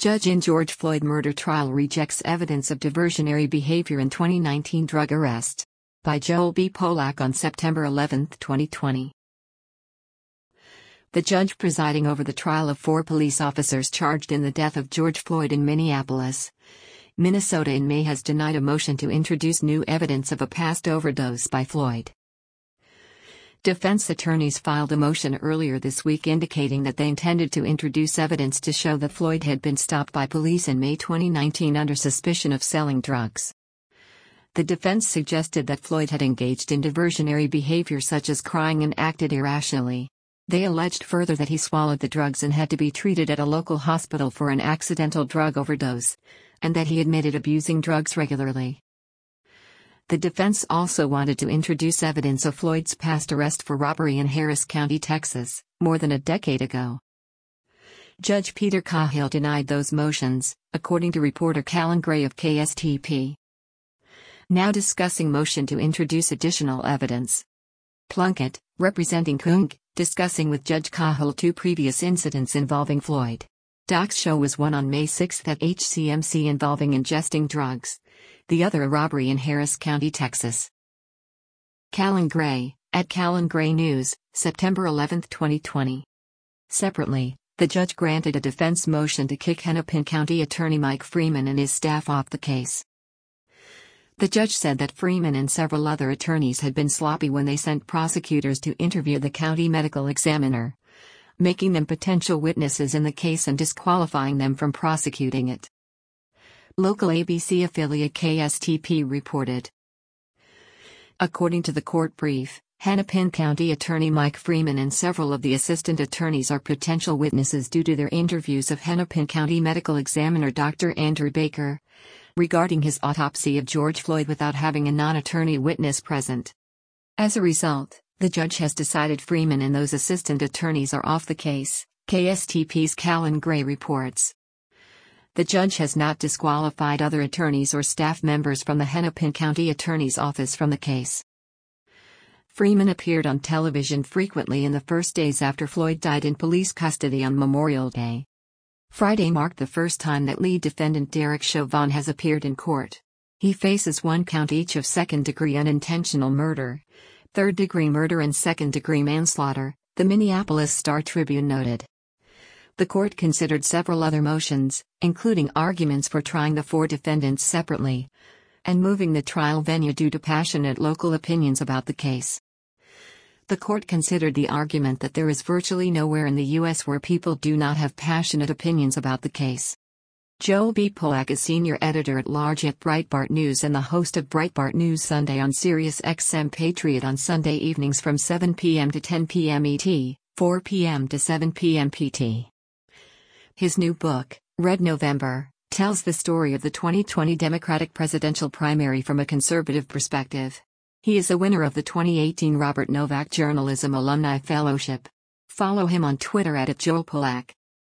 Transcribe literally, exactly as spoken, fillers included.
Judge in George Floyd murder trial rejects evidence of diversionary behavior in twenty nineteen drug arrest. By Joel B. Polak on September eleventh, twenty twenty. The judge presiding over the trial of four police officers charged in the death of George Floyd in Minneapolis, Minnesota in May has denied a motion to introduce new evidence of a past overdose by Floyd. Defense attorneys filed a motion earlier this week indicating that they intended to introduce evidence to show that Floyd had been stopped by police in May twenty nineteen under suspicion of selling drugs. The defense suggested that Floyd had engaged in diversionary behavior such as crying and acted irrationally. They alleged further that he swallowed the drugs and had to be treated at a local hospital for an accidental drug overdose, and that he admitted abusing drugs regularly. The defense also wanted to introduce evidence of Floyd's past arrest for robbery in Harris County, Texas, more than a decade ago. Judge Peter Cahill denied those motions, according to reporter Callan Gray of K S T P. Now discussing motion to introduce additional evidence. Plunkett, representing Kunk, discussing with Judge Cahill two previous incidents involving Floyd. Doc's show was one on May sixth at H C M C involving ingesting drugs, the other a robbery in Harris County, Texas. Callan Gray, at Callan Gray News, September eleventh, twenty twenty. Separately, the judge granted a defense motion to kick Hennepin County Attorney Mike Freeman and his staff off the case. The judge said that Freeman and several other attorneys had been sloppy when they sent prosecutors to interview the county medical examiner, making them potential witnesses in the case and disqualifying them from prosecuting it. Local A B C affiliate K S T P reported. According to the court brief, Hennepin County Attorney Mike Freeman and several of the assistant attorneys are potential witnesses due to their interviews of Hennepin County Medical Examiner Doctor Andrew Baker regarding his autopsy of George Floyd without having a non-attorney witness present. As a result, the judge has decided Freeman and those assistant attorneys are off the case, K S T P's Callan Gray reports. The judge has not disqualified other attorneys or staff members from the Hennepin County Attorney's Office from the case. Freeman appeared on television frequently in the first days after Floyd died in police custody on Memorial Day. Friday marked the first time that lead defendant Derek Chauvin has appeared in court. He faces one count each of second-degree unintentional murder, third-degree murder and second-degree manslaughter, the Minneapolis Star-Tribune noted. The court considered several other motions, including arguments for trying the four defendants separately, and moving the trial venue due to passionate local opinions about the case. The court considered the argument that there is virtually nowhere in the U S where people do not have passionate opinions about the case. Joel B. Polak is senior editor-at-large at Breitbart News and the host of Breitbart News Sunday on Sirius X M Patriot on Sunday evenings from seven p m to ten p m E T, four p m to seven p m P T. His new book, Red November, tells the story of the twenty twenty Democratic presidential primary from a conservative perspective. He is a winner of the twenty eighteen Robert Novak Journalism Alumni Fellowship. Follow him on Twitter at Joel Polak.